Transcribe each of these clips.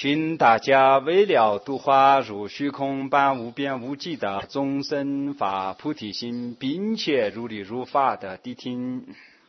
请大家为了度化如虚空般无边无际的众生发菩提心，并且如理如法的谛听。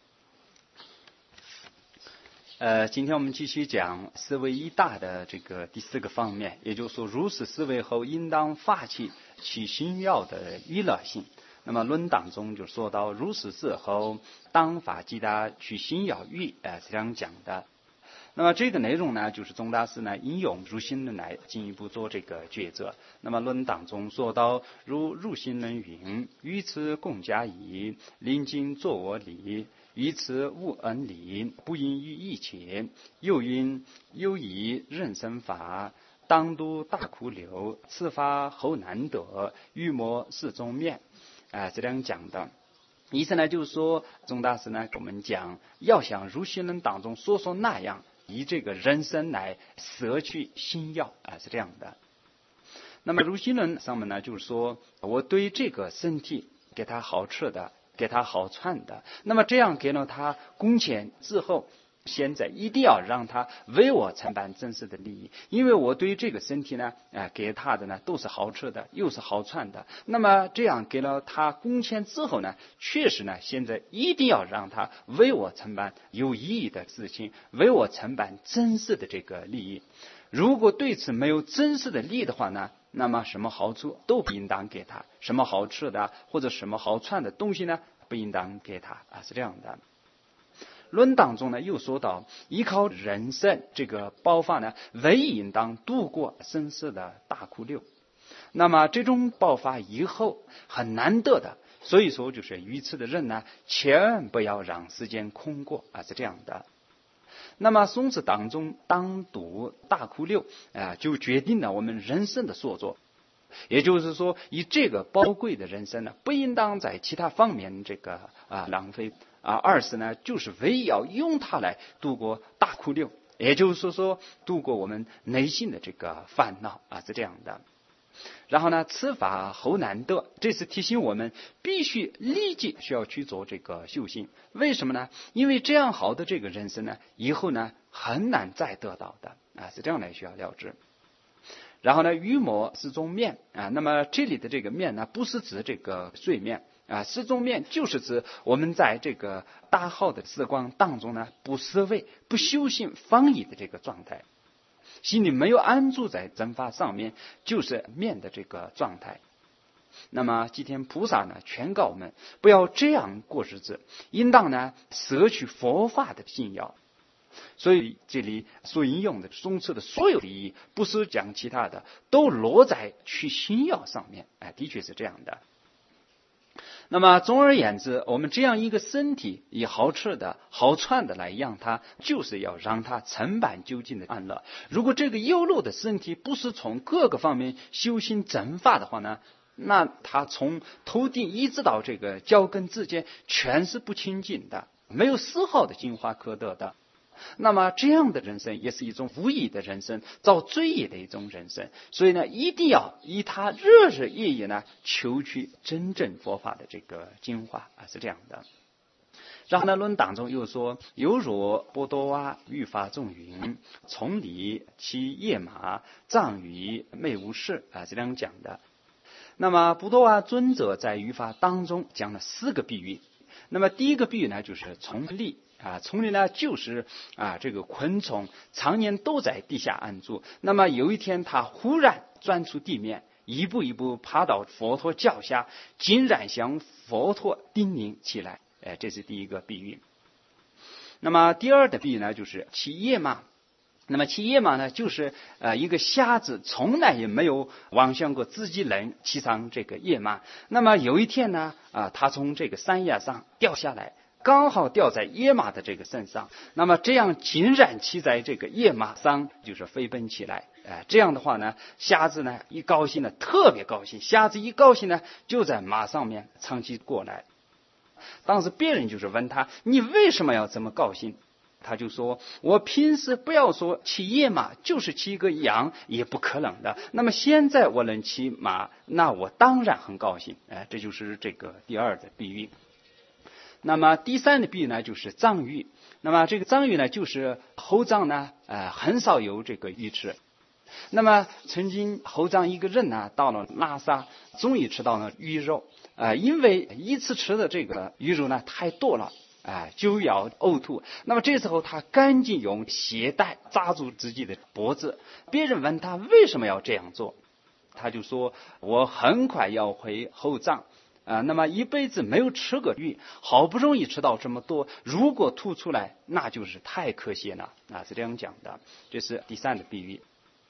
今天我们继续讲思维一大的这个第四个方面，也就是说如此思维后应当发起其心要的娱乐性。那么论当中就说到如此事后当发即大取心要欲，是这样讲的。那么这个内容呢，就是宗大师呢引用入心论来进一步做这个抉择。那么论当中说到如入心论云：于此共加益，临今作我理，于此无恩理，不因于一切，又因有以人生法，当度大苦流，此法后难得，欲莫是中面。这样讲的。意思呢就是说，宗大师呢给我们讲，要想入心论当中说那样，以这个人生来摄取心要，是这样的。那么入心论上面呢就是说，我对这个身体给他好吃的，给他好穿的，那么这样给了他工钱之后，现在一定要让他为我承担真实的利益，因为我对于这个身体呢，给他的呢都是好吃的，又是好穿的。那么这样给了他工钱之后呢，确实呢，现在一定要让他为我承担有意义的事情，为我承担真实的这个利益。如果对此没有真实的利益的话呢，那么什么好处都不应当给他，什么好吃的或者什么好穿的东西呢，不应当给他，是这样的。论当中呢又说到，依靠人生这个爆发呢，唯应当度过生死的大苦流。那么这种爆发以后很难得的，所以说就是愚痴的人呢，千万不要让时间空过，是这样的。那么松子当中当度大苦流，就决定了我们人生的所作。也就是说，以这个宝贵的人生呢，不应当在其他方面这个浪费。二是呢，就是唯要用它来度过大苦流，也就是说度过我们内心的这个烦恼，是这样的。然后呢，此法后难得，这是提醒我们必须立即需要去做这个修行。为什么呢？因为这样好的这个人生呢，以后呢很难再得到的，是这样来需要了知。然后呢，欲莫是中面，那么这里的这个面呢，不是指这个水面。失踪面就是指我们在这个大好的时光当中呢，不思维、不修行放逸的这个状态，心里没有安住在真法上面，就是面的这个状态。那么吉天菩萨呢，劝告我们不要这样过日子，应当呢摄取佛法的信要。所以这里所引用的宗持的所有利益，不是讲其他的，都落在取信要上面。的确是这样的。那么总而言之，我们这样一个身体以好吃的好穿的来养它，就是要让它承办究竟的安乐。如果这个有漏的身体不是从各个方面修行正法的话呢，那它从头顶一直到这个脚跟之间全是不清净的，没有丝毫的精华可得的。那么这样的人生也是一种无益的人生，造罪业的一种人生。所以呢，一定要以他日日夜夜呢求取真正佛法的这个精华，是这样的。然后呢，论当中又说，犹若波多瓦欲法众云，从理其夜马，藏于昧无事，这样讲的。那么波多瓦尊者在语法当中讲了4个比喻。那么第一个比喻呢，就是丛林。丛林呢就是这个昆虫常年都在地下安住，那么有一天它忽然钻出地面，一步一步爬到佛陀脚下，竟然向佛陀叮咛起来。这是第一个比喻。那么第二的比喻呢，就是骑野马。那么骑野马呢，就是一个瞎子从来也没有妄想过自己能骑上这个野马。那么有一天呢，他从这个山崖上掉下来，刚好掉在野马的这个身上，那么这样竟然骑在这个野马上，就是飞奔起来。这样的话呢，瞎子呢一高兴呢，特别高兴。瞎子一高兴呢，就在马上面长期过来。当时别人就是问他，你为什么要这么高兴？他就说，我平时不要说骑野马，就是骑个羊也不可能的。那么现在我能骑马，那我当然很高兴。这就是这个第二的比喻。那么第三的比喻呢，就是藏喻。那么这个藏喻呢，就是后藏呢，很少有这个鱼吃。 那么曾经后藏一个人呢，到了拉萨，终于吃到了鱼肉，因为一次吃的这个鱼肉呢太多了，就要呕吐。那么这时候他赶紧用鞋带扎住自己的脖子。别人问他为什么要这样做，他就说：我很快要回后藏。那么一辈子没有吃过鱼，好不容易吃到这么多，如果吐出来，那就是太可惜了，是这样讲的。这是第三的比喻。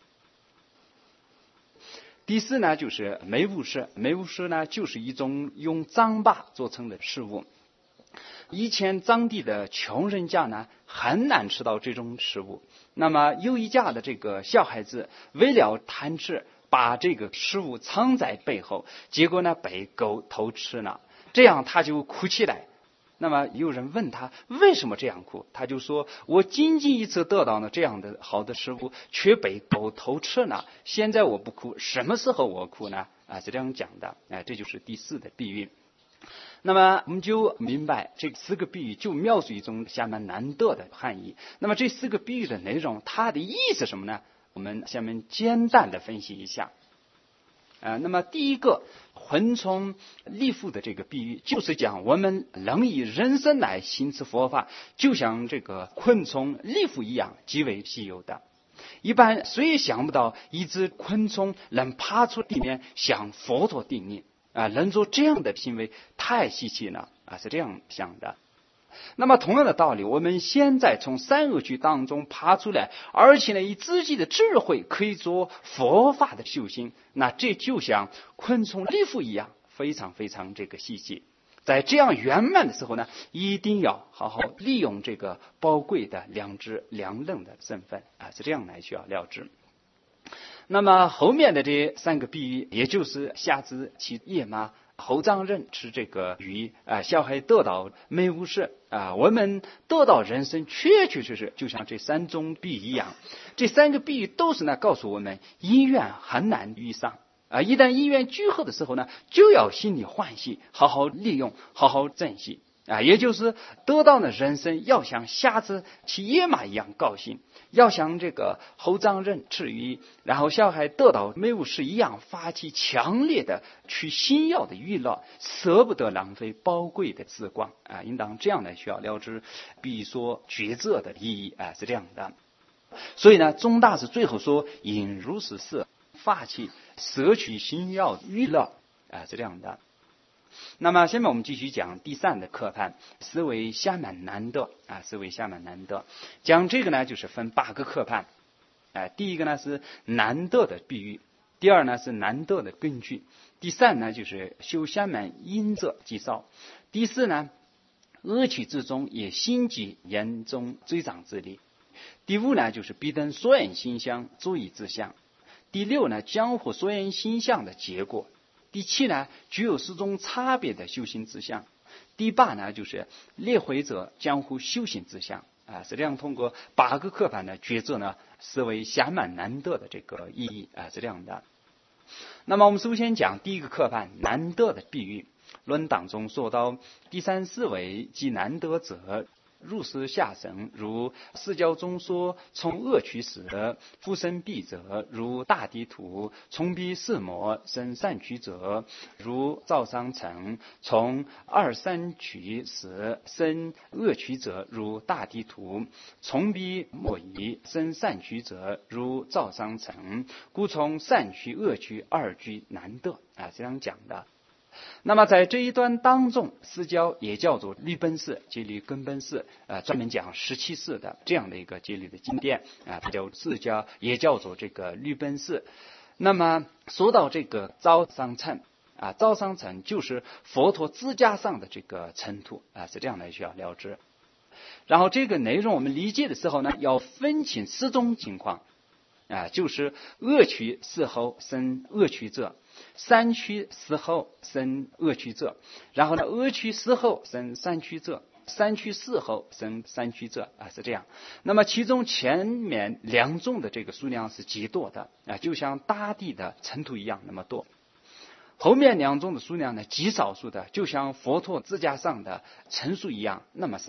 第四呢，就是梅物食。梅物食呢，就是一种用糌粑做成的食物。以前藏地的穷人家呢，很难吃到这种食物。那么有一家的这个小孩子，为了贪吃，把这个食物藏在背后，结果呢被狗偷吃了，这样他就哭起来。那么有人问他为什么这样哭，他就说：我仅仅一次得到了这样的好的食物，却被狗偷吃了，现在我不哭，什么时候我哭呢？是这样讲的。这就是第四的比喻。那么我们就明白这四个比喻就描述一种下面难得的含义。那么这四个比喻的内容，它的意思是什么呢？我们下面简单的分析一下。那么第一个昆虫立腹的这个比喻，就是讲我们能以人身来行持佛法，就像这个昆虫立腹一样，极为稀有的。一般谁也想不到一只昆虫能爬出地面向佛陀顶礼，能做这样的行为太稀奇了，是这样想的。那么同样的道理，我们现在从三恶趣当中爬出来，而且呢以自己的智慧可以做佛法的修行，那这就像昆虫立腹一样，非常非常这个稀奇。在这样圆满的时候呢，一定要好好利用这个宝贵的良知良能的身份，是这样来需要了知。那么后面的这三个比喻，也就是瞎子骑野马，后藏人吃这个鱼，小孩得到梅物食，我们得到人生确确实实就像这三种比喻一样。这三个比喻都是呢告诉我们，因缘很难遇上，一旦因缘聚合的时候呢，就要心里欢喜，好好利用，好好珍惜，也就是得到的人生要像瞎子骑野马一样高兴，要像这个后藏人吃鱼，然后小孩得到梅物食一样，发起强烈的去心要的娱乐，舍不得浪费宝贵的时光，应当这样来需要了知比说抉择的意义，是这样的。所以呢，宗大师最后说：应如是事，发起摄取心要娱乐，是这样的。那么下面我们继续讲第三的课判，思维下满难得，思维下满难得。讲这个呢，就是分8个课判。第一个呢是难得的比喻，第二呢是难得的根据，第三呢就是修下满因者即少，第四呢恶趣之中也心即严中追长之力，第五呢就是彼等所缘心相足以自相，第六呢江湖所缘心相的结果，第七呢具有4种差别的修行之相，第8呢就是列会者江湖修行之相，是这样通过8个课判呢抉择呢思维暇满难得的这个意义，是这样的。那么我们首先讲第一个课判难得的比喻。论当中说到第三思维即难得者，入世下生，如释教中说从恶趣时复生彼者，如大地土从彼四魔生善趣者，如赵商城从二三趣时生恶趣者，如大地土从彼莫夷生善趣者，如赵商城，故从善趣恶趣二句难得，这样讲的。那么在这一段当中，释教也叫做律本释、戒律根本释，专门讲17释的这样的一个戒律的经典，它叫释教，也叫做这个律本释。那么说到这个招商城，招商城就是佛陀自家上的这个尘土，是这样来需要了知。然后这个内容我们理解的时候呢，要分清4种情况，就是恶趣事后生恶趣者，善趣事后生恶趣者，然后呢恶趣事后生善趣者，善趣事后生善趣者，是这样。那么其中前面2种的这个数量是极多的，就像大地的尘土一样那么多，后面2种的数量呢极少数的，就像佛陀自家上的尘数一样那么少。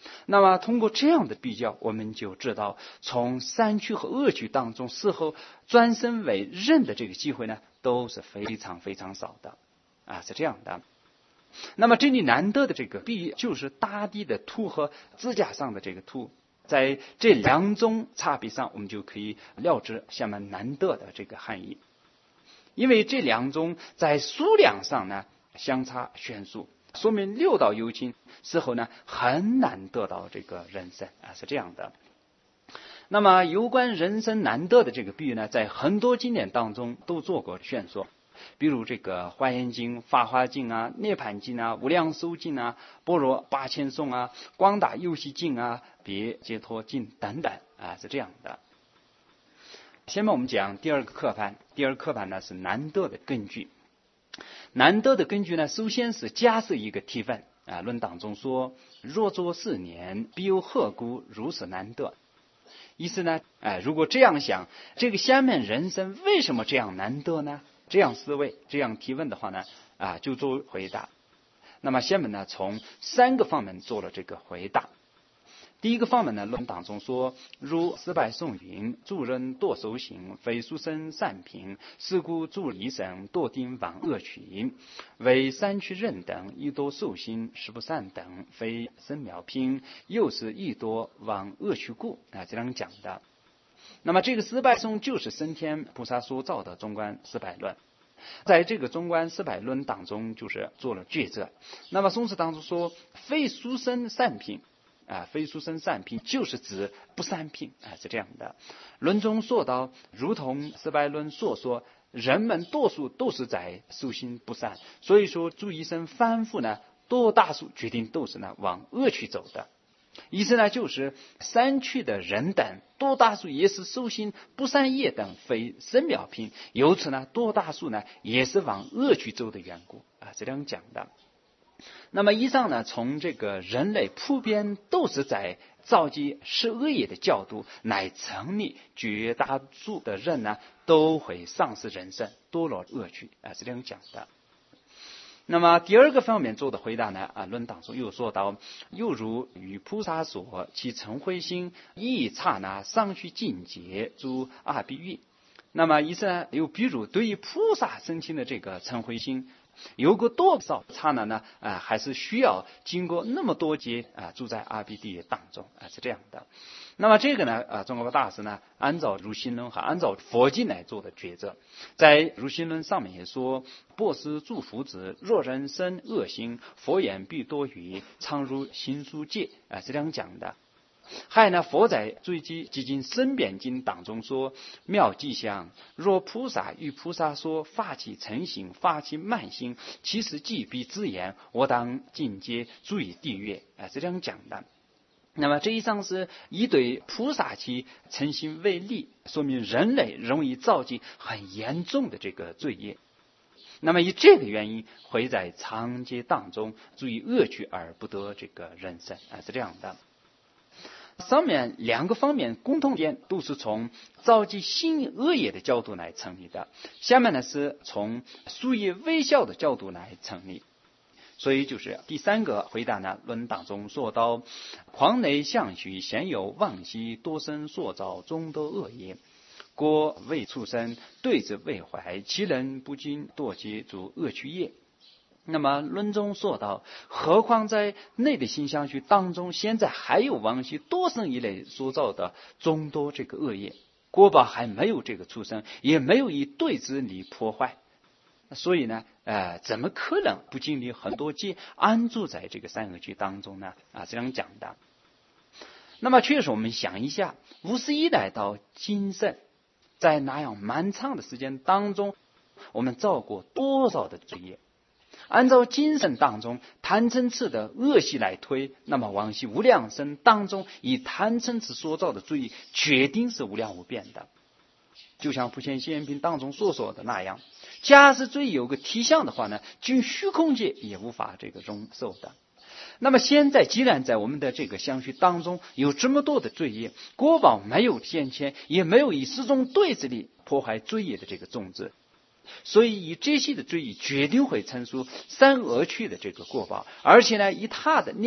那么通过这样的比较，我们就知道从善趣和恶趣当中，事后转生为人的这个机会呢，都是非常非常少的是这样的。那么这里难得的这个比喻，就是大地的土和指甲上的这个土，在这两种差别上，我们就可以了知下面难得的这个含义。因为这两种在数量上呢相差悬殊，说明六道有情事后呢很难得到这个人生是这样的。那么有关人生难得的这个比喻呢，在很多经典当中都做过宣说，比如这个华严经、法华经涅槃经无量寿经般若八千颂光大游戏经别解脱经等等是这样的。下面我们讲第二个课盘，第二个课盘呢是难得的根据。难得的根据呢，首先是假设一个提问论当中说，若作4年，必有何故如此难得？意思呢如果这样想，这个下面人生为什么这样难得呢？这样思维，这样提问的话呢就做回答。那么下面呢从3个方面做了这个回答。第一个方面呢，论当中说，如四百颂云，诸人多受行，非殊胜善品，是故诸离生多定往恶趣，为三趣人等亦多受行，实不善等，非生妙品，又是亦多往恶趣故这样讲的。那么这个四百颂就是升天菩萨所造的中观四百论，在这个中观四百论当中就是做了抉择。那么宋词当中说，非殊胜善品非殊胜善品就是指不善品是这样的。论中说到，如同四百论所说，人们多数都是在修行不善，所以说诸一生反复呢，多大数决定都是呢往恶趣走的。意思呢就是三趣的人等多大数也是修行不善业等，非生妙品，由此呢多大数呢也是往恶趣走的缘故这样讲的。那么以上呢，从这个人类普遍都是在造极是恶业的角度来成立，绝大多数的人呢都会丧失人生，堕落恶趣是这样讲的。那么第二个方面做的回答呢论当中又说到，又如与菩萨所，其成慧心一刹那上去境界诸阿比喻。那么意思呢，又比如对于菩萨生起的这个成慧心，有个多少刹那呢还是需要经过那么多劫住在阿鼻地狱当中是这样的。那么这个呢中国大师呢按照如心论和按照佛经来做的抉择。在如心论上面也说，波斯诸夫子，若人生恶心，佛言必多语，常如行书界是这样讲的。还有呢，佛在最基基经生辩经当中说，妙迹象，若菩萨与菩萨说，发起成行，发起慢行，其实即彼之言，我当境界注意地狱是这样讲的。那么这一上是以对菩萨其成行为例，说明人类容易造极很严重的这个罪业。那么以这个原因，会在长劫当中注意恶趣而不得这个人生是这样的。上面2个方面共同点都是从造极新恶业的角度来成立的，下面呢是从属业微笑的角度来成立。所以就是第3个回答呢，论当中说到，况内相许现有妄心，多生所造众多恶业，果未出生，对之未怀，其人不禁堕其诸恶趣业。那么论中说到，何况在内的心相续当中，现在还有往昔多生以来所造的众多这个恶业，果报还没有这个出生，也没有以对之理破坏，所以呢怎么可能不经历很多劫安住在这个三恶趣当中呢这样讲的。那么确实我们想一下，无始以来到今生，在那样漫长的时间当中，我们造过多少的罪业？按照今生当中贪嗔痴的恶习来推，那么往昔无量生当中以贪嗔痴所造的罪业，决定是无量无边的。就像普贤行愿品当中所说的那样，假使罪有个体相的话呢，就虚空界也无法这个容受的。那么现在既然在我们的这个相续当中有这么多的罪业，果报没有现前，也没有以始终对之力破坏罪业的这个种子，所以以这些的罪业决定会成熟三恶趣的这个果报，而且呢以它的量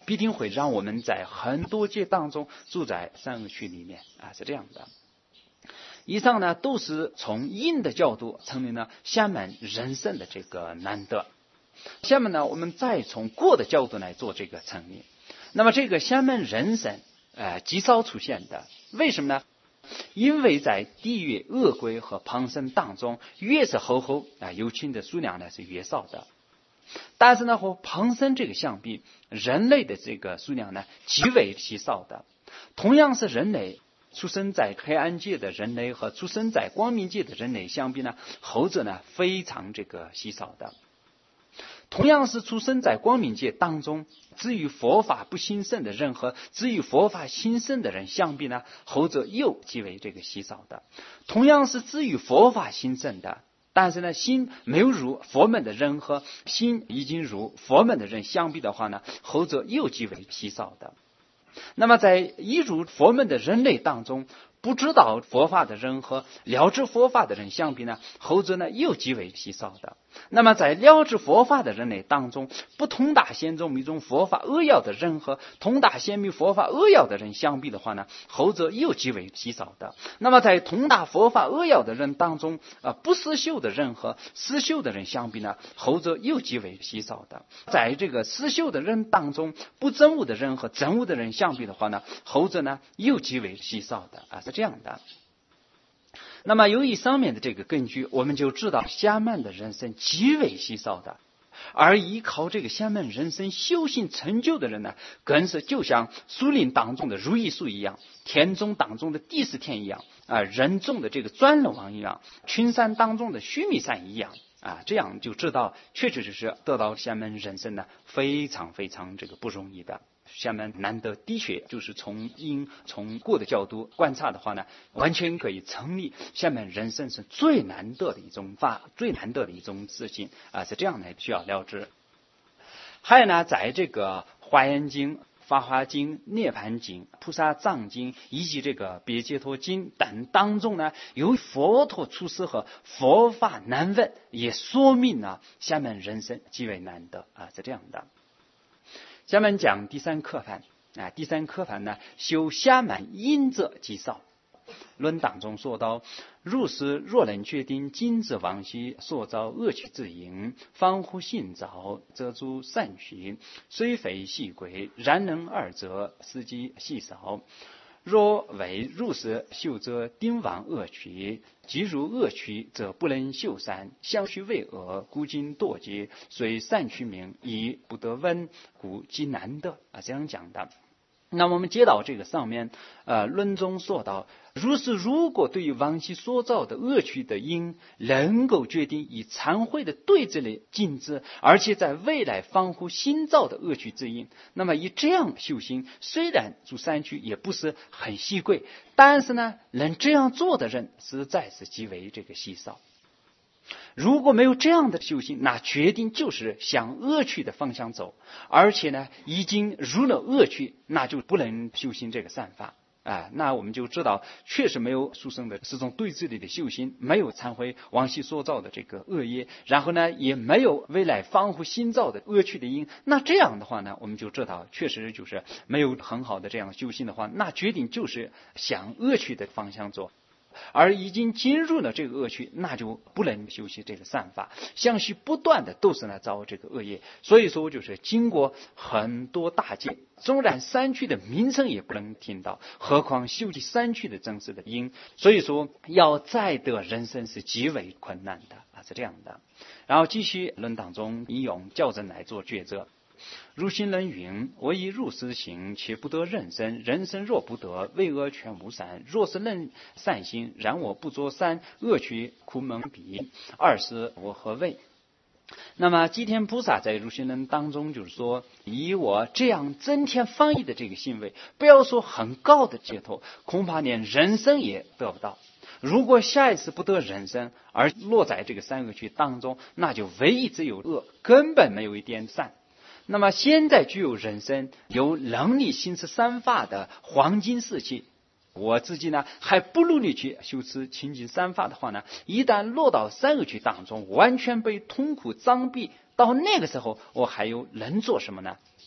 必定会让我们在很多劫当中住在三恶趣里面是这样的。以上呢都是从因的角度证明了下面人生的这个难得。下面呢我们再从果的角度来做这个证明。那么这个下面人生极少出现的，为什么呢？因为在地狱、恶鬼和旁生当中，越是厚有情的数量呢是越少的。但是呢和旁生这个相比，人类的这个数量呢极为稀少的。同样是人类，出生在黑暗界的人类和出生在光明界的人类相比呢，后者呢非常这个稀少的。同样是出生在光明界当中，至于佛法不兴盛的人和至于佛法兴盛的人相比呢，后者又极为这个稀少的。同样是至于佛法兴盛的，但是呢心没有入佛门的人和心已经入佛门的人相比的话呢，后者又极为稀少的。那么在已入佛门的人类当中，不知道佛法的人和了知佛法的人相比呢，后者呢又极为稀少的。那么在了知佛法的人类当中，不通达显宗密宗佛法扼要的人和通达显密佛法扼要的人相比的话呢，后者又极为稀少的。那么在通达佛法扼要的人当中，不思修的人和思修的人相比呢，后者又极为稀少的。在这个思修的人当中，不证悟的人和证悟的人相比的话呢，后者呢又极为稀少的是这样的。那么由于上面的这个根据，我们就知道下面的人生极为稀少的，而依靠这个下面人生修行成就的人呢，更是就像树林当中的如意树一样，田中当中的第四田一样人中的这个钻龙王一样，群山当中的须弥山一样这样就知道确确实实得到下面人生呢非常非常这个不容易的。下面难得的确就是从因从果的角度观察的话呢，完全可以成立下面人生是最难得的一种法，最难得的一种事情是这样的需要了知。还有呢，在这个华严经、法华经、涅盘经、菩萨藏经以及这个别解脱经等当中呢，由于佛陀出世和佛法难闻，也说明了下面人生极为难得是这样的。下面讲第三课范第三课范呢，修下满因者极少。论当中说到，如是若能决定今之往昔所造恶趣之因，方乎信造，则诸善趣，虽非细贵，然能二者，实际细少。若为如是修者，定往恶趣，即入恶趣，则不能修善，相续为恶，故今堕劫，虽善趣名，亦不得闻，故极难得这样讲的。那么我们接到这个上面论中说到，如果对于往昔所造的恶趣的因能够决定以忏悔的对治来禁止，而且在未来防护新造的恶趣之因，那么以这样修行，虽然诸善趣也不是很稀贵，但是呢能这样做的人实在是极为这个稀少。如果没有这样的修行，那决定就是向恶趣的方向走，而且呢已经入了恶趣，那就不能修行这个善法那我们就知道确实没有殊胜的这种对治力的修行，没有忏悔往昔所造的这个恶业，然后呢也没有未来防护新造的恶趣的因，那这样的话呢，我们就知道确实就是没有很好的这样修行的话，那决定就是向恶趣的方向走，而已经进入了这个恶趣，那就不能修习这个善法，相续不断的都是来造这个恶业。所以说就是经过很多大劫，纵然三趣的名称也不能听到，何况修习三趣的真实的因。所以说要再得人生是极为困难的是这样的。然后继续论当中引用教证来做抉择。如行人云：我以如是行，且不得人生。人生若不得，为恶全无善。若是能善行，然我不作善，恶趣苦蒙彼。二是我何谓？那么吉天菩萨在如行人当中就是说，以我这样增添放逸的这个行为，不要说很高的解脱，恐怕连人生也得不到。如果下一次不得人生，而落在这个三恶趣当中，那就唯一只有恶，根本没有一点善。那么现在具有人生，有能力行持三法的黄金时期，我自己呢还不努力去修持清净三法的话呢，一旦落到三恶趣当中，完全被痛苦障蔽，到那个时候我还有能做什么呢？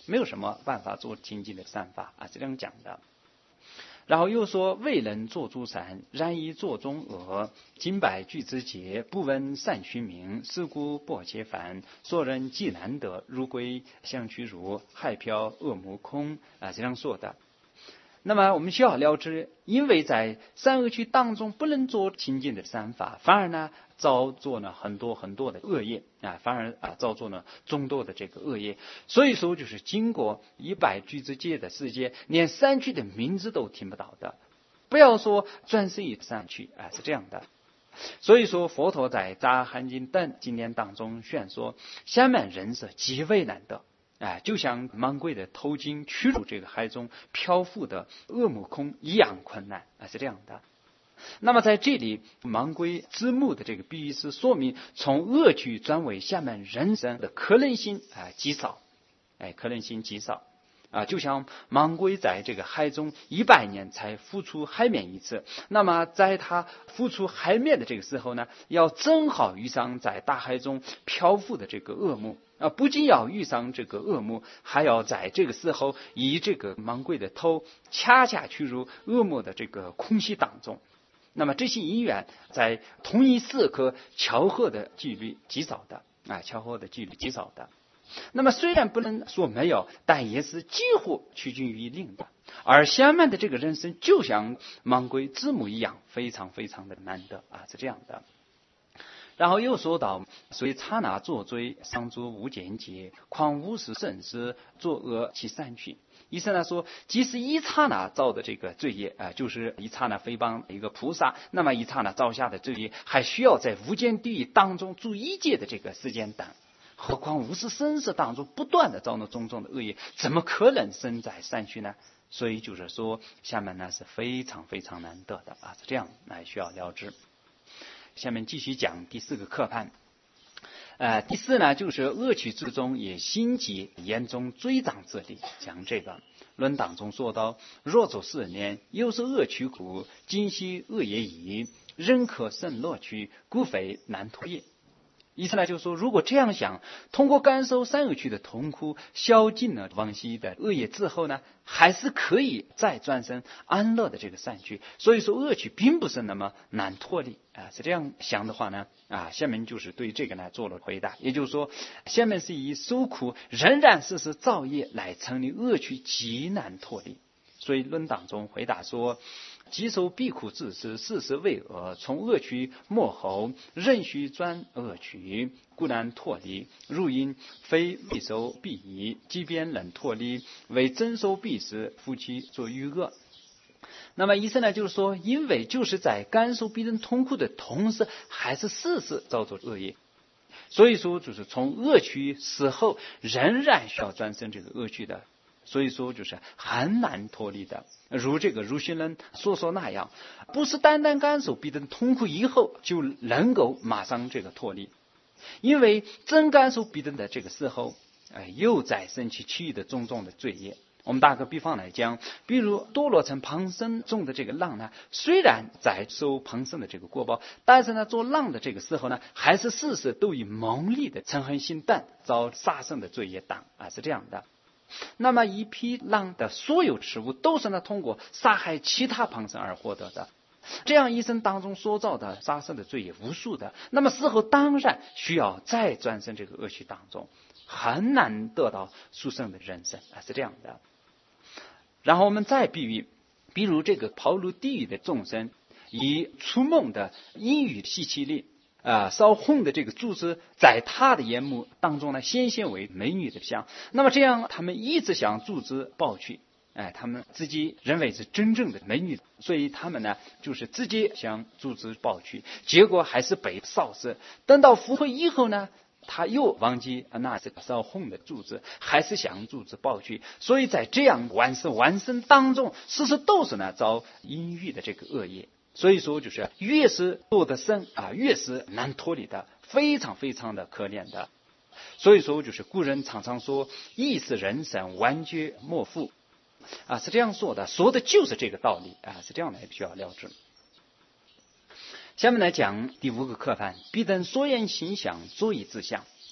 没有什么办法做清净的善法啊，是这样讲的。然后又说未能作诸善，然以作中恶，今百具之节，不闻善须名，是故薄皆烦，所人既难得，如归相驱如，害飘恶魔空啊，这样说的。那么我们需要了知，因为在三恶趣当中不能做清净的善法，反而呢造作呢很多很多的恶业啊，反而造作呢众多的这个恶业。所以说就是经过100具之戒的世界，连三趣的名字都听不到的，不要说专生于三趣啊，是这样的。所以说佛陀在《杂含经》等经典当中宣说，下面人色极为难得。就像芒龟的头巾驱入这个海中漂浮的恶魔空一样困难是这样的。那么在这里芒龟之目的这个比喻是说明从恶趣转为下面人生的可能性极少，可能性极少就像芒龟在这个海中100年才浮出海面一次，那么在它浮出海面的这个时候呢，要正好遇上在大海中漂浮的这个恶魔不仅要遇上这个恶魔，还要在这个时候以这个芒龟的头恰恰去入恶魔的这个空隙当中。那么这些因缘在同一时刻巧合的几率极少的巧合的几率极少的。那么虽然不能说没有，但也是几乎趋近于零的。而下面的这个人生就像芒龟之母一样，非常非常的难得是这样的。然后又说到，所以刹那作罪，上诸无间劫，况无始甚事，作恶其善趣。意思呢说，即使一刹那造的这个罪业就是一刹那诽谤一个菩萨，那么一刹那造下的罪业，还需要在无间地狱当中住1劫的这个时间等。何况无始生世当中不断的造那种种的恶业，怎么可能生在善趣呢？所以就是说，下面呢是非常非常难得的是这样需要了知。下面继续讲第4个课判。第4呢就是恶趣之中也心急严重追长之力，讲这个论当中说到，若走4年，又是恶趣苦，今昔恶也已，仍可胜乐趣，故非难脱也。意思呢就是说，如果这样想，通过感受三恶趣的痛苦，消尽了往昔的恶业之后呢，还是可以再转生安乐的这个善趣。所以说恶趣并不是那么难脱离是这样想的话呢下面就是对这个呢做了回答。也就是说，下面是以受苦仍然是造业来成立恶趣极难脱离。所以论当中回答说，即受必苦自知，事实为恶，从恶趣末后，仍须转恶趣，故难脱离。如因非未受必已，即便能脱离，为真受必时，夫妻作于恶。那么意思呢就是说，因为就是在感受彼人痛苦的同时，还是事实造作恶业，所以说就是从恶趣死后仍然需要转生这个恶趣的，所以说就是很难脱离的。如这个如心人所说那样，不是单单感受彼人痛苦以后就能够马上这个脱离，因为真感受彼人的这个时候又在生起其余的种种的罪业。我们打个比方来讲，比如堕落成旁生中的这个浪呢，虽然在受旁生的这个果报，但是呢做浪的这个时候呢，还是事事都以蒙利的嗔恨心淡遭杀生的罪业当是这样的。那么一匹狼的所有食物都是通过杀害其他旁生而获得的，这样一生当中所造的杀生的罪也无数的，那么死后当然需要再转生这个恶趣当中，很难得到殊胜的人生是这样的。然后我们再比如这个抛入地狱的众生，以初梦的阴雨吸气力烧红的这个柱子，在他的眼目当中呢，显现为美女的像。那么这样，他们一直向柱子抱去，他们自己认为是真正的美女，所以他们呢，就是自己向柱子抱去，结果还是被烧死。等到复活以后呢，他又忘记那这个烧红的柱子，还是向柱子抱去。所以在这样万世万生当中，事实都是呢遭阴郁的这个恶业。所以说就是越是堕得深越是难脱离的，非常非常的可怜的。所以说就是古人常常说，亦是人生完绝莫复是这样说的，说的就是这个道理是这样的，需要了知。下面来讲第5个课判，彼等所言心想，所以自相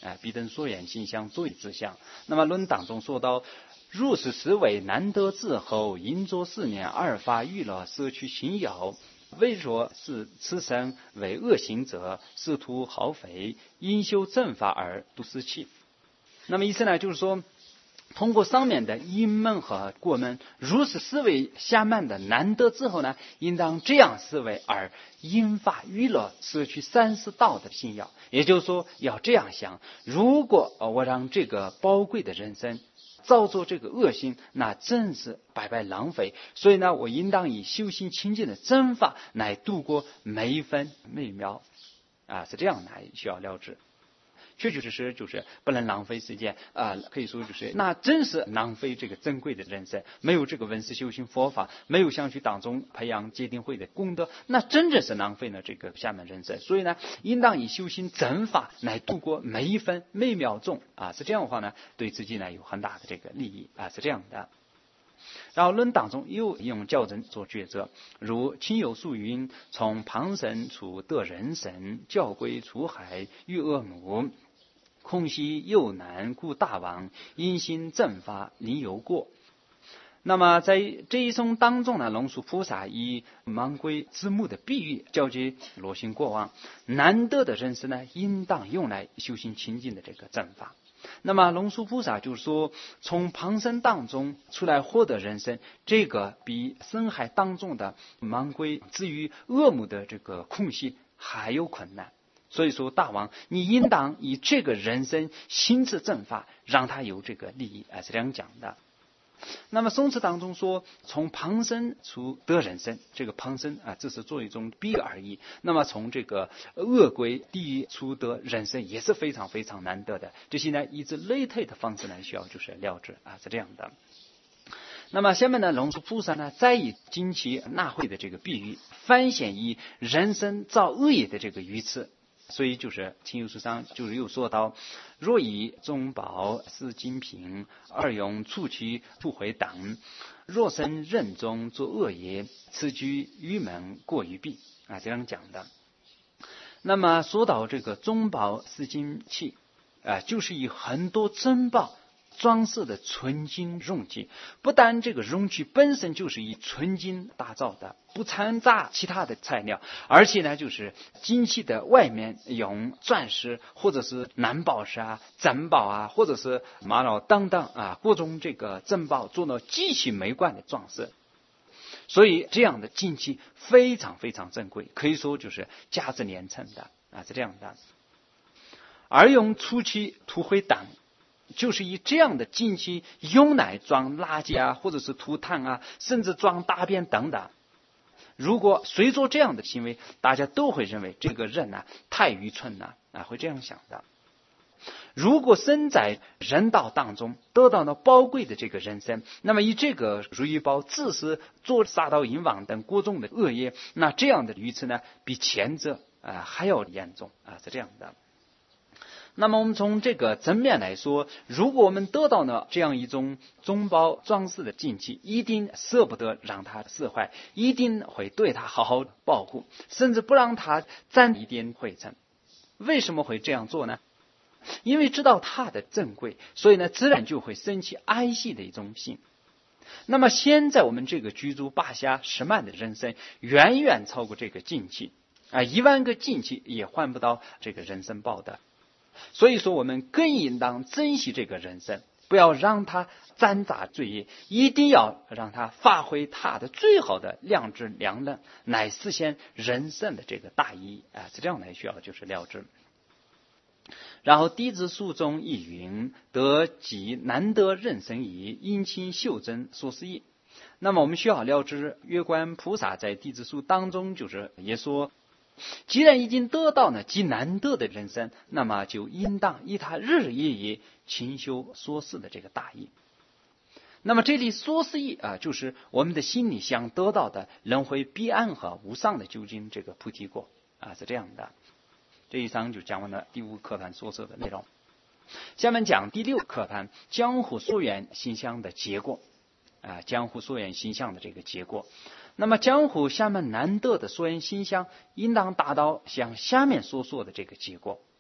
彼等所愿心相作以自相。那么论党中说到，入世思维难得自后，因作4年二发娱乐，摄取心药。为若是此生为恶行者，仕途豪肥，因修正法而度死气。那么意思呢，就是说通过上面的因门和过门，如是思维下慢的难得之后呢，应当这样思维而因法娱乐，摄取30道的心药。也就是说要这样想，如果我让这个宝贵的人生造作这个恶行，那真是白白浪费。所以呢，我应当以修行清净的真法来度过每一分每秒是这样来需要了知。确确实实就是不能浪费时间可以说就是那真是浪费这个珍贵的人生。没有这个闻思修行佛法，没有想去当中培养戒定慧的功德，那真正是浪费了这个下面人生。所以呢，应当以修行真法来度过每一分每秒钟是这样的话呢，对自己呢有很大的这个利益是这样的。然后论当中又用教真做抉择，如亲友素云：从旁生处得人神，教归出海遇恶母，空隙又难故大王，因心正法离有过。那么在这一颂当中呢，龙树菩萨以芒龟之目的比喻教诫罗行过往，难得的人生呢，应当用来修行清净的这个正法。那么龙树菩萨就是说，从旁生当中出来获得人生，这个比深海当中的芒龟至于恶母的这个空隙还有困难。所以说大王，你应当以这个人生心持正法，让他有这个利益是这样讲的。那么宋词当中说，从旁生出得人生，这个旁生这是做一种比喻而已。那么从这个恶鬼地狱出得人生也是非常非常难得的。这些呢，以此类推的方式呢，需要就是了知是这样的。那么下面呢，龙树菩萨呢，再以惊奇纳慧的这个比喻，反显以人生造恶业的这个愚痴。所以就是清幽书上就是又说到，若以中宝思金瓶，二用促其不回党，若生任中作恶业，此居愚门过于弊这样讲的。那么说到这个中宝思金器就是以很多珍宝装饰的纯金容器，不但这个容器本身就是以纯金打造的，不掺杂其他的材料，而且呢，就是金器的外面用钻石或者是蓝宝石珍宝或者是玛瑙等等各种这个珍宝做了极其美观的装饰。所以这样的金器非常非常珍贵，可以说就是价值连城的是这样的。而用初期土灰党，就是以这样的金器用来装垃圾或者是涂炭甚至装大便等等。如果随着这样的行为，大家都会认为这个人太愚蠢了会这样想的。如果身在人道当中得到了宝贵的这个人生，那么以这个如意宝自私做杀盗淫妄等各种的恶业，那这样的愚痴呢，比前者还要严重是这样的。那么我们从这个正面来说，如果我们得到了这样一种中宝装饰的禁忌，一定舍不得让它释怀，一定会对它好好保护，甚至不让它沾一点灰尘。为什么会这样做呢？因为知道它的珍贵，所以呢，自然就会生起爱惜的一种心。那么现在我们这个居住八下10万的人生，远远超过这个禁忌1万个禁忌也换不到这个人生报的。所以说我们更应当珍惜这个人生，不要让它沾杂罪业，一定要让它发挥它的最好的良知良能，来实现人生的这个大意是这样来需要就是了知。然后弟子书中亦云：得己难得人生矣，因亲修真所思义。那么我们需要了知，月观菩萨在弟子书当中就是也说，既然已经得到了极难得的人生，那么就应当以他日夜勤修所思的这个大义。那么这里所思义就是我们的心里想得到的轮回彼岸和无上的究竟这个菩提果是这样的。这一章就讲完了第5课盘所涉的内容。下面讲第6课盘江湖所缘心相的结果江湖所缘心相的这个结果。那么江湖下面难得的所缘心相，应当达到像下面所说的这个结果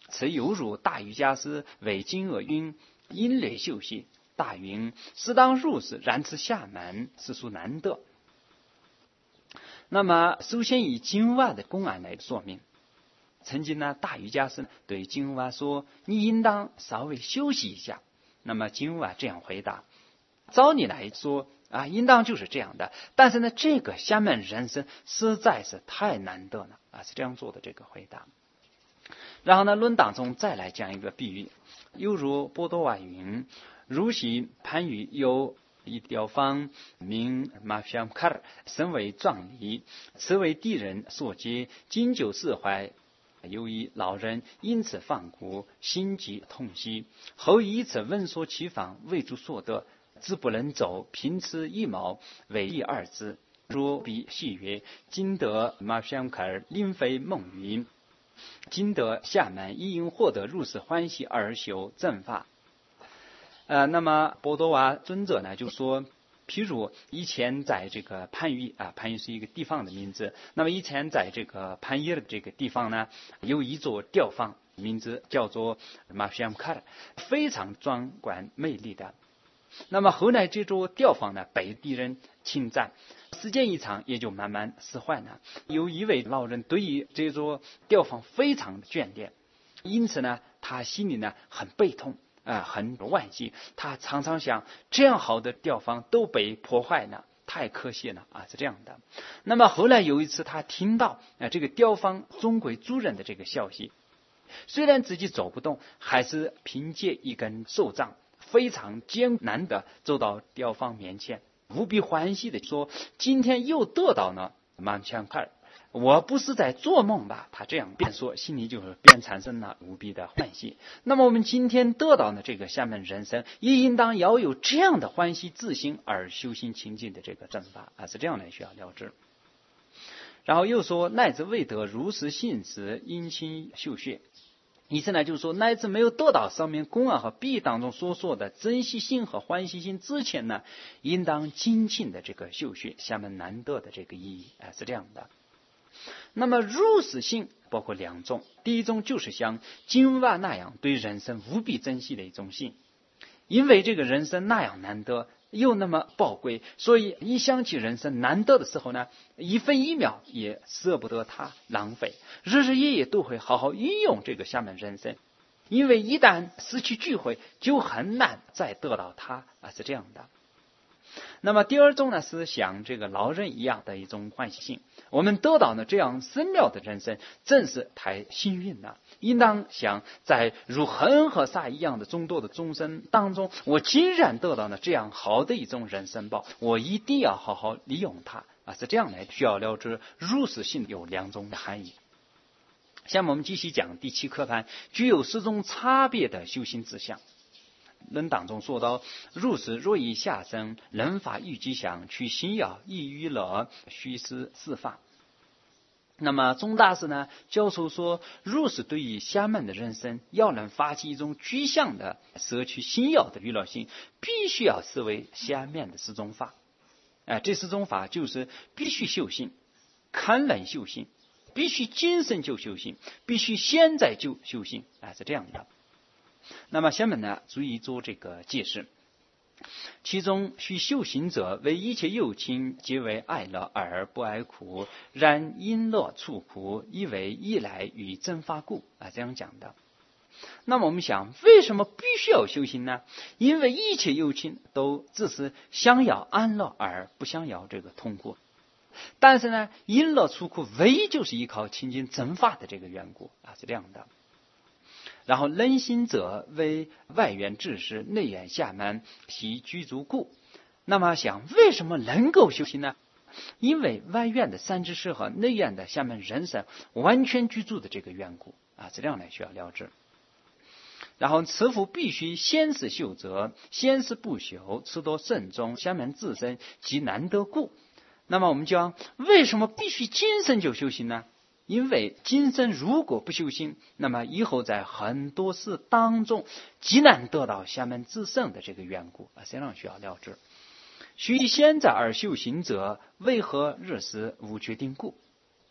此犹如大瑜伽师为金恶云，因类修习大云，适当入世，然此下门实属难得。那么首先以金蛙的公案来说明。曾经呢，大瑜伽师对金蛙说：“你应当稍微休息一下。”那么金蛙这样回答：“照你来说啊，应当就是这样的。但是呢，这个下面人生实在是太难得了啊，是这样做的这个回答。”然后呢，论当中再来讲一个比喻，犹如波多瓦云：“如昔番禺有一雕方，名马香卡尔，身为壮丽，此为敌人所劫，经久释怀。有一老人因此放骨，心急痛惜，后以此问说其方，为诸所得，自不能走，凭此一毛为一二之。若彼戏曰：今得马香卡尔，临非梦云。今得厦门，亦因获得入世欢喜而修正法。”那么波多瓦尊者呢就说，譬如以前在这个番禺啊，番禺是一个地方的名字。那么以前在这个番禺的这个地方呢，有一座吊坊，名字叫做马香卡尔，非常壮观美丽的。那么后来这座吊坊呢被敌人侵占，时间一长也就慢慢失坏了。有一位老人对于这座吊坊非常眷恋，因此呢他心里呢很悲痛。很惋惜，他常常想，这样好的吊坊都被破坏了，太可惜了啊，是这样的。那么后来有一次，他听到这个吊坊中归主人的这个消息，虽然自己走不动，还是凭借一根手杖，非常艰难的走到吊坊面前，无比欢喜的说：“今天又得到了满枪卡尔。我不是在做梦吧？”他这样便说，心里就是便产生了无比的欢喜。那么我们今天得到的这个下面人生，也应当要有这样的欢喜自信而修行清净的这个正法啊，是这样来需要了知。然后又说，乃至未得如实信时，因心修学。意思呢，就是说，乃至没有得到上面公案和比喻当中所说的珍惜心和欢喜心之前呢，应当精进的这个修学，下面难得的这个意义啊，是这样的。那么入世性包括两种，第一种就是像金蛙那样对人生无比珍惜的一种性，因为这个人生那样难得又那么宝贵，所以一想起人生难得的时候呢，一分一秒也舍不得它浪费，日日夜夜都会好好运用这个下面人生，因为一旦失去聚会，就很难再得到它啊，是这样的。那么第二种呢，是像这个老人一样的一种欢喜性。我们得到呢这样深妙的人生，真是太幸运了。应当想在如恒河沙一样的众多的众生当中，我竟然得到了这样好的一种人生报，我一定要好好利用它啊！是这样来需要了知入世性有两种的含义。下面我们继续讲第7课盘，具有4种差别的修行志向。论当中说到，入世若以下生，人法欲吉祥，取心要，易娱乐，虚实四法。那么宗大师呢教授说，入世对于下面的人生，要能发起一种具象的摄取心要的娱乐性，必须要视为下面的4种法。这4种法就是必须修行，看人修行，必须今生就修行，必须现在就修行，是这样的。那么下面呢，逐一做这个解释。其中须修行者，为一切有情皆为爱乐而不爱苦，然因乐处苦，亦为依来与真法故这样讲的。那么我们想，为什么必须要修行呢？因为一切有情都只是想要安乐而不想要这个痛苦。但是呢，因乐处苦唯一就是依靠亲近真法的这个缘故是这样的。然后人心者为外缘智识，内缘下门，习居足故。那么想为什么能够修行呢？因为外缘的三知识和内缘的下面人生完全居住的这个缘故是这样来需要了知。然后此夫必须先是修则，先是不修，此多慎终，下面自身即难得故。那么我们讲，为什么必须今生就修行呢？因为今生如果不修行，那么以后在很多事当中极难得到下面自胜的这个缘故这样需要了知。须以现在而修行者，为何日时无决定故？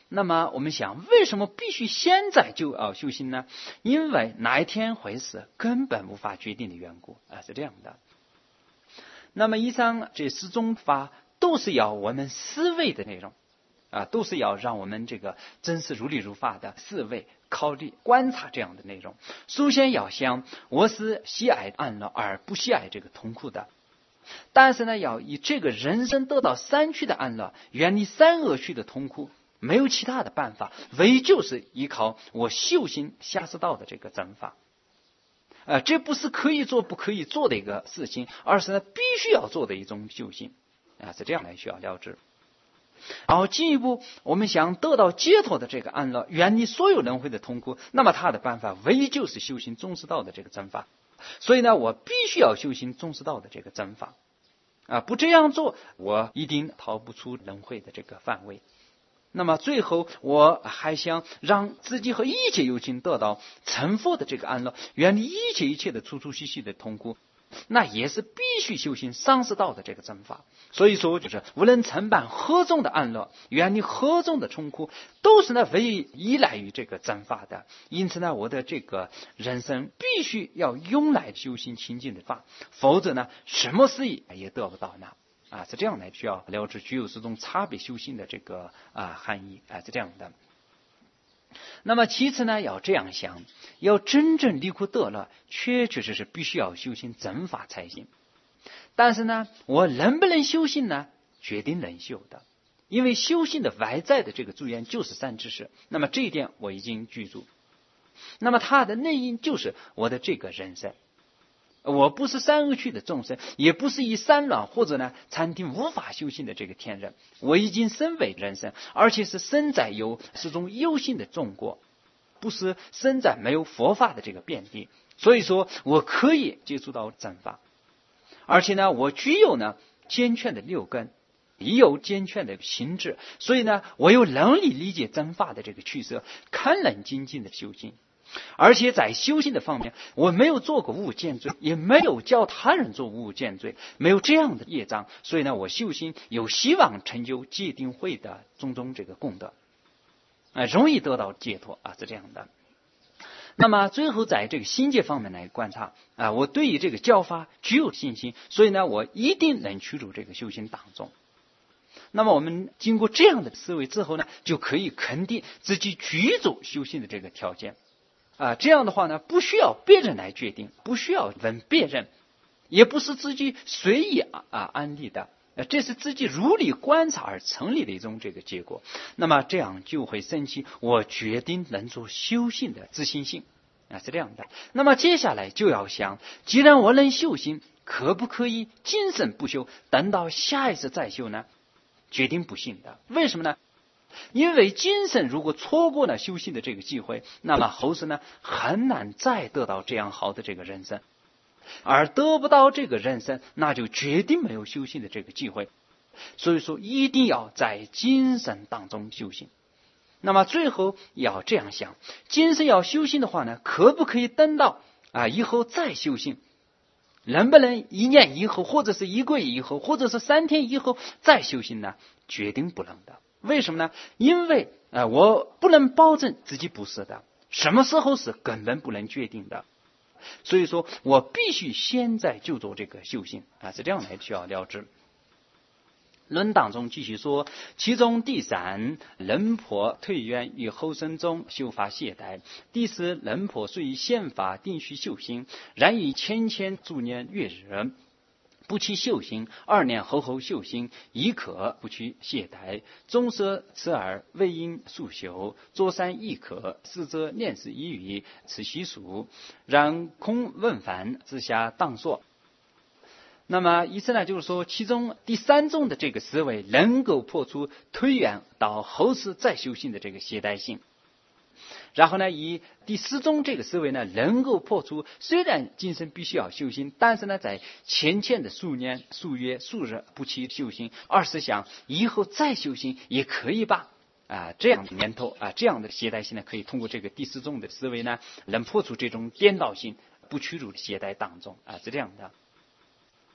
那么我们想，为什么必须现在就要修心呢？因为哪一天会死根本无法决定的缘故是这样的。那么以上这4种法都是要我们思维的内容都是要让我们这个真是如理如法的思维、考虑、观察这样的内容。首先要想，我是喜爱安乐而不喜爱这个痛苦的，但是呢，要以这个人生得到3趣的安乐，远离3恶趣的痛苦，没有其他的办法，唯就是依靠我修行下士道的这个正法。这不是可以做不可以做的一个事情，而是呢必须要做的一种修行是这样来需要了知。然后进一步，我们想得到解脱的这个安乐，远离所有轮回的痛苦，那么他的办法唯就是修行中士道的这个正法。所以呢，我必须要修行中士道的这个正法不这样做，我一定逃不出轮回的这个范围。那么最后，我还想让自己和一切有情得到成佛的这个安乐，远离一切的粗粗细细的痛苦，那也是必须修行上士道的这个正法。所以说，就是无论承办何种的安乐，远离何种的痛苦，都是呢唯一依赖于这个正法的。因此呢，我的这个人生必须要用来修行清净的法，否则呢，什么事也得不到呢。是这样来需要了知具有4种差别修行的这个含义是这样的。那么其次呢，要这样想，要真正离苦得乐，确确实实必须要修行正法才行。但是呢，我能不能修行呢？决定能修的，因为修行的外在的这个助缘就是3知识，那么这一点我已经具足。那么它的内因就是我的这个人生。我不是3恶趣的众生，也不是以3卵或者呢禅定无法修行的这个天人，我已经身为人生，而且是身在有4种有心的众国，不是身在没有佛法的这个遍地。所以说我可以接触到正法，而且呢，我具有呢健全的6根，也有健全的心智，所以呢，我有能力理解正法的这个取舍，堪能精进的修行。而且在修行的方面，我没有做过无间罪，也没有教他人做无间罪，没有这样的业障，所以呢，我修行有希望成就戒定慧的种种这个功德容易得到解脱是这样的。那么最后在这个心界方面来观察我对于这个教法具有信心，所以呢，我一定能趋入这个修行当中。那么我们经过这样的思维之后呢，就可以肯定自己具足修行的这个条件这样的话呢，不需要别人来决定，不需要问别人，也不是自己随意安立的这是自己如理观察而成立的一种这个结果。那么这样就会升起我决定能做修行的自信心是这样的。那么接下来就要想，既然我能修行，可不可以今生不修，等到下一次再修呢？决定不行的。为什么呢？因为今生如果错过了修行的这个机会，那么后世呢很难再得到这样好的这个人生，而得不到这个人生，那就决定没有修行的这个机会。所以说一定要在今生当中修行。那么最后要这样想，今生要修行的话呢，可不可以等到以后再修行？能不能1年以后，或者是1个月以后，或者是3天以后再修行呢？决定不能的。为什么呢？因为我不能保证自己不是的，什么时候是根本不能决定的。所以说我必须现在就做这个修行是这样来需要了知。论当中继续说，其中第3，能破退缘于后生中修法懈怠；第4，能破虽以宪法定须修行，然以千诸年月日不去修行，2年后修行，亦可不去懈怠。终舍此耳，为因速修，作善亦可，实则念事已语，此虚数。然空问凡，自下当说。那么意思呢，就是说其中第3种的这个思维能够破除推远到后世再修行的这个懈怠性，然后呢以第4种这个思维呢能够破除虽然今生必须要修行，但是呢在前的数年数月数日不去修行，而是想以后再修行也可以吧这样的念头这样的懈怠性呢，可以通过这个第4种的思维呢，能破除这种颠倒性，不屈辱的懈怠当中是这样的。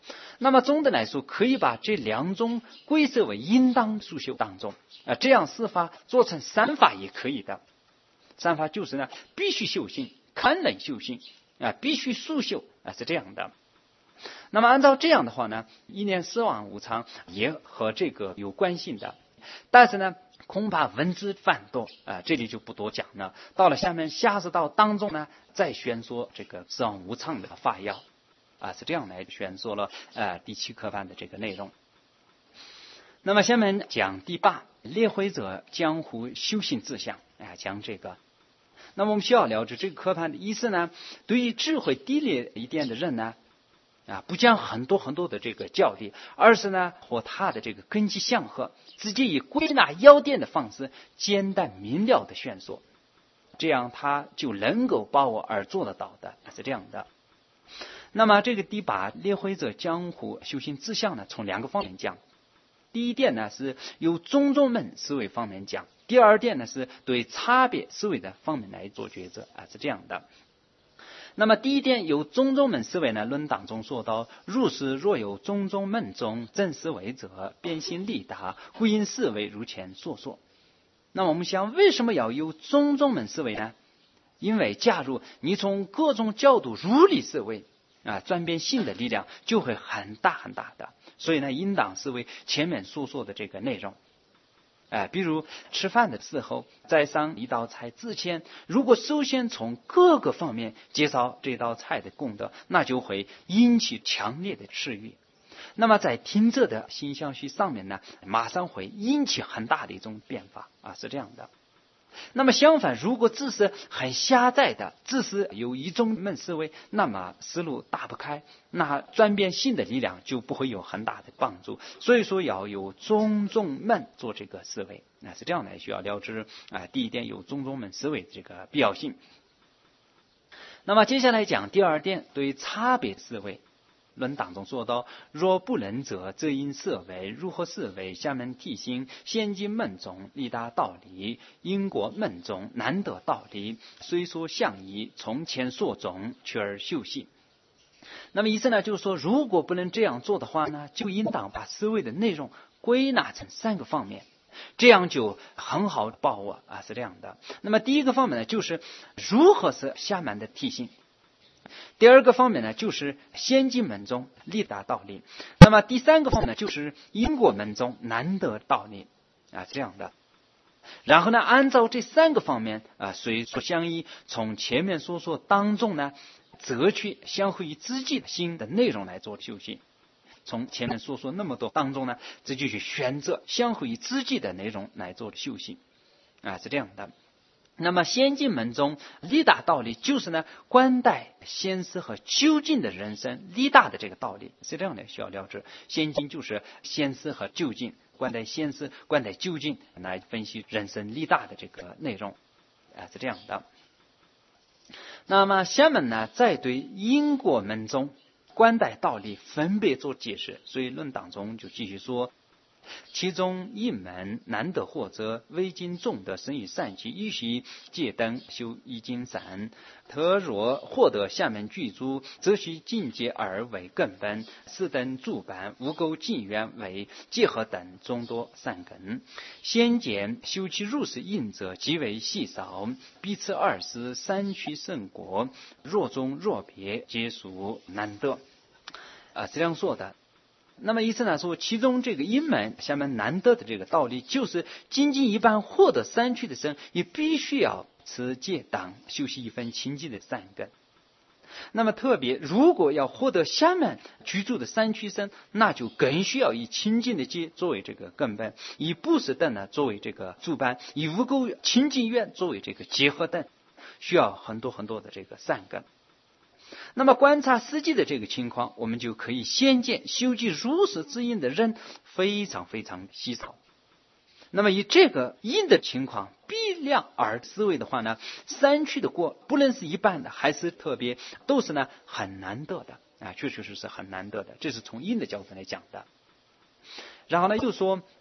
那么总的来说，可以把这两种归设为应当速修当中这样四法做成三法也可以的。三法就是呢，必须修行，堪能修行必须速修是这样的。那么按照这样的话呢，一念四往无常也和这个有关系的，但是呢恐怕文字繁多这里就不多讲了。到了下面下士道当中呢，再宣说这个四往无常的法要是这样来宣说了第7科判的这个内容。那么下面讲第8，列回者江湖修行志向讲这个。那么我们需要了解这个科判的意思呢，对于智慧低劣一点的人呢不讲很多很多的这个教理，而是呢和他的这个根基相合，直接以归纳要点的方式简单明了的宣说，这样他就能够把握而做得到的，是这样的。那么这个第8列回者江湖修行志向呢，从2个方面讲。第一点呢是由种种门思维方面讲，第二点呢是对差别思维的方面来做抉择是这样的。那么第一点由种种门思维呢，论当中说到，入世若有种种门中正思维者，变心利达，故因思维如前所说。那么我们想，为什么要有种种门思维呢？因为假如你从各种角度如理思维转变性的力量就会很大很大的，所以呢应当思维前面所说的这个内容比如吃饭的时候，在上一道菜之前，如果首先从各个方面介绍这道菜的功德，那就会引起强烈的食欲。那么在听者的心相续上面呢，马上会引起很大的一种变化是这样的。那么相反，如果只是很狭窄的，只是有一种门思维，那么思路打不开，那转变性的力量就不会有很大的帮助。所以说要有种种门做这个思维是这样的，需要了知第一点有种种门思维的这个必要性。那么接下来讲第二点，对差别思维。论当中说到，若不能者，则因色为如何思维？下门体心，先进门中力达道理，因果门中难得道理。虽说相宜，从前所中，却而修习。那么意思呢，就是说，如果不能这样做的话呢，就应当把思维的内容归纳成3个方面，这样就很好把握是这样的。那么第一个方面呢，就是如何是下门的体心。第二个方面呢，就是先进门中力达道理。那么第3个方面呢，就是因果门中难得道理这样的。然后呢，按照这3个方面随所相依，从前面所说当中呢，择取相互于自己的心的内容来做修行。从前面所说那么多当中呢，自己去选择相互于自己的内容来做修行是这样的。那么先进门中力达道理，就是呢观待先思和究竟的人生力大的这个道理，是这样的，需要了解。先进就是先思和究竟，观待先思，观待究竟，来分析人生力大的这个内容是这样的。那么下面呢，再对因果门中观待道理分别做解释。所以论当中就继续说，其中一门难得获则微经众的生于善气，欲须戒灯修一经散。特若获得下面具足，则须境界而为根本，四等诸板无垢近缘为结合等众多善根。先见修其入世因者极为稀少，彼此二思三趋胜果，若中若别，皆属难得这样说的。那么意思呢，说其中这个因门下面难得的这个道理，就是仅仅一般获得三趣的生，也必须要持戒党修习一份清净的善根。那么特别如果要获得下面居住的三趣生，那就更需要以清净的戒作为这个根本，以布施等呢作为这个主板，以无垢清净愿作为这个结合等，需要很多很多的这个善根。那么观察实际的这个情况，我们就可以先见修习如实之因的人非常非常稀少。那么以这个因的情况比量而思维的话呢，三趣的果不论是一般的还是特别，都是呢很难得的确实是很难得的，这是从因的角度来讲的。然后呢又说，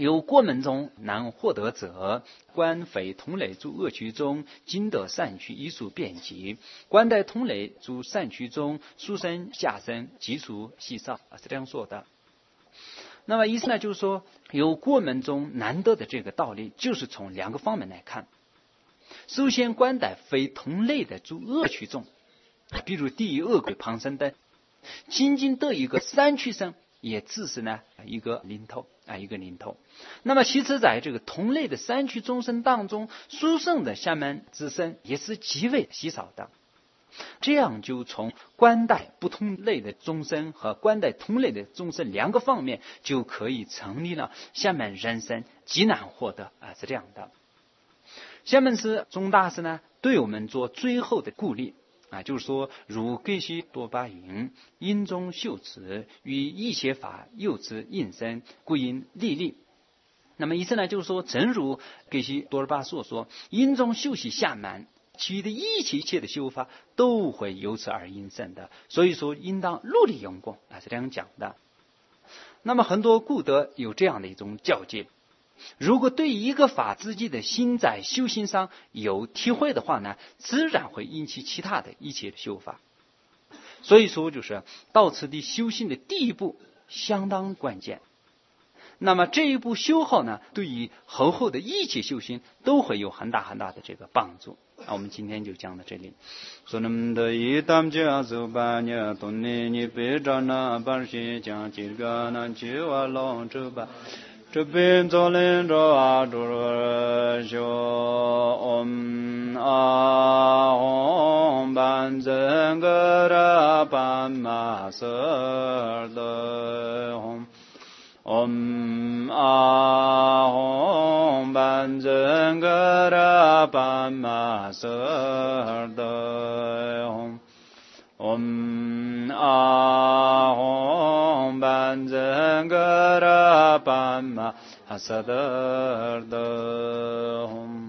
有过门中难获得者，观非同类诸恶趣中，今得善趣一数遍及；观待同类诸善趣中，殊生下生即属细少，是这样说的。那么意思呢，就是说有过门中难得的这个道理，就是从2个方面来看。首先，观待非同类的诸恶趣中，比如地狱、恶鬼、旁生等，仅仅得一个三趣生，也只是呢一个零头。那么其次，在这个同类的三趣众生当中，殊胜的下门之身也是极为稀少的。这样就从观待不同类的众生和观待同类的众生2个方面，就可以成立了下面人生极难获得是这样的。下面是宗大师呢对我们做最后的鼓励就是说，如给须多巴云，因中修持，与一切法诱之应身，故应历历。那么意思呢，就是说，正如给须多巴所说，因中修习下满，其余的一切的修法都会由此而应身的。所以说，应当努力用功是这样讲的。那么很多故德有这样的一种教诫。如果对一个法自己的心在修行上有体会的话呢，自然会引起其他的一切的修法。所以说，就是到此地修行的第一步相当关键。那么这一步修好呢，对于后的一切修行都会有很大的这个帮助。我们今天就讲到这里。说那么的一当家走吧呢，东尼你别着那把些讲这个那就啊long走吧。这边做人着啊，着修唵班真个拉班玛瑟的唵班真个拉班玛瑟的班真个拉班玛哈萨德的